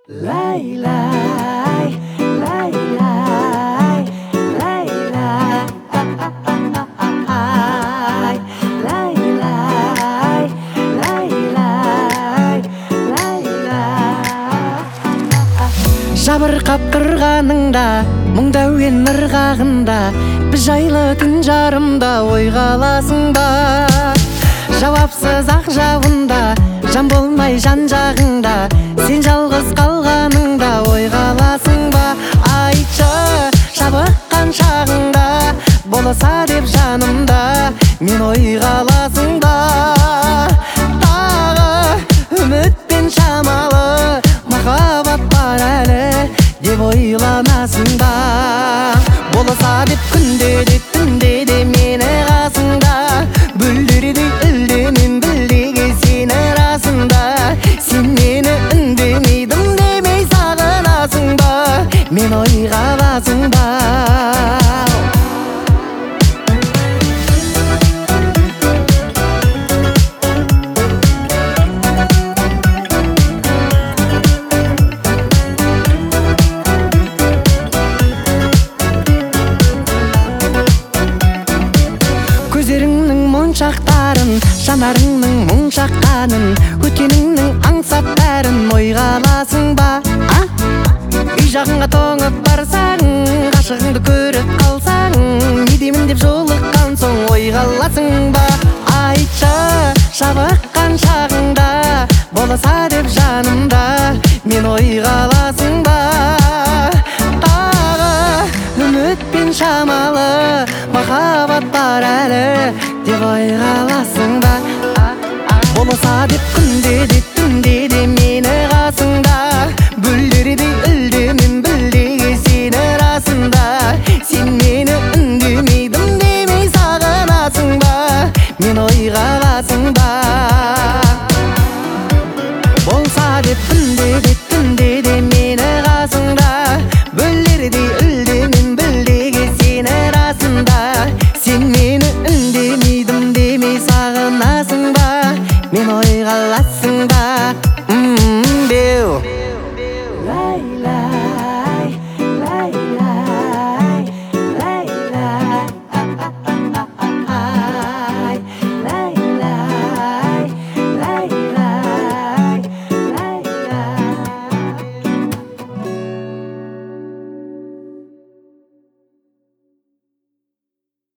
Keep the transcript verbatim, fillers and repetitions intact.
Lay-lay, lay-lay, lay-lay, lay-lay, lay-lay, lay-lay. Жабырқап тұрғаныңда, мұңда өен ырғағында, біз жайлы түн жарымда ойға аласың ба? Жауапсыз ақ жауында, жан болмай жан жағыңда, сен жалғыз қалғаныңда ойға аласың ба? Айтшы, жабыққан шағыңда, болса деп жанымда, мен ойға аласың ба? Тағы үмітпен шамалы, махаббат бар әлі деп ойланасың ба? Болса деп күнде де түнде де мені қасыңда, бүлдірдей үлдемен білдеге сені расында. Сен мені үндемейдім демей сағынасың ба? Мен ойға аласың ба? Көздеріңнің моншақтарын, жанарыңның мұң шаққанын, өткеніңнің аңсап бәрін ойға аласың ба? Үй жағыңа тоңып барсаң, ғашығыңды көріп қалсаң, не деймін деп жолыққан соң ойға аласың ба? Айтшы, жабыққан шағыңда, болса деп жанымда, мен ойға аласың ба? Тағы үмітпен шамалы, махаббат бар әлі деп ойға аласың ба? Болса деп күнде де түнде де мені қасыңда, бүлдірдей үлдемен білдеге сені расында. Сен мені үндемейдім демей сағынасың ба? Мен ойға аласың ба? Болса деп күнде де түнде де мені қасыңда, бүлдірдей үлдемен білдеге сені расында. Сен мені үндемейдім демей сағынасың ба? Мен ойға аласың